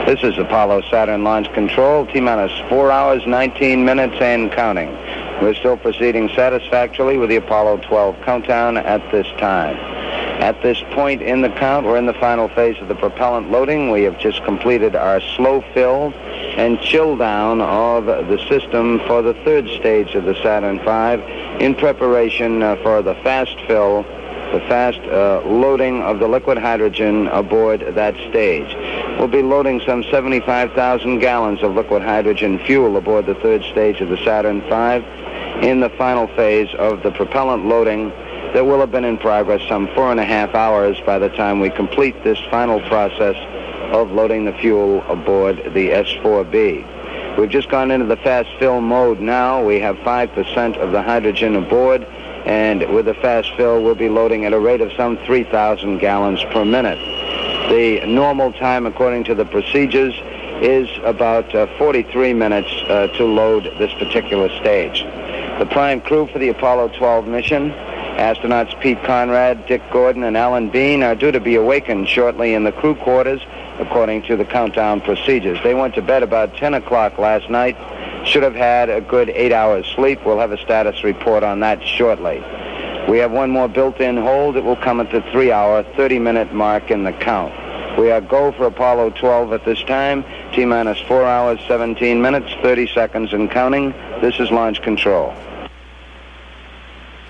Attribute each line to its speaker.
Speaker 1: This is Apollo Saturn Launch Control, T-minus 4 hours, 19 minutes and counting. We're still proceeding satisfactorily with the Apollo 12 countdown at this time. At this point in the count, we're in the final phase of the propellant loading. We have just completed our slow fill and chill down of the system for the third stage of the Saturn V in preparation for the fast fill, the fast loading of the liquid hydrogen aboard that stage. We'll be loading some 75,000 gallons of liquid hydrogen fuel aboard the third stage of the Saturn V in the final phase of the propellant loading that will have been in progress some 4.5 hours by the time we complete this final process of loading the fuel aboard the S-4B. We've just gone into the fast fill mode now. We have 5% of the hydrogen aboard, and with the fast fill, we'll be loading at a rate of some 3,000 gallons per minute. The normal time, according to the procedures, is about 43 minutes to load this particular stage. The prime crew for the Apollo 12 mission, astronauts Pete Conrad, Dick Gordon, and Alan Bean, are due to be awakened shortly in the crew quarters, according to the countdown procedures. They went to bed about 10 o'clock last night, should have had a good 8 hours sleep. We'll have a status report on that shortly. We have one more built-in hold. It will come at the 3-hour, 30-minute mark in the count. We are go for Apollo 12 at this time, T-minus 4 hours, 17 minutes, 30 seconds and counting. This is launch control.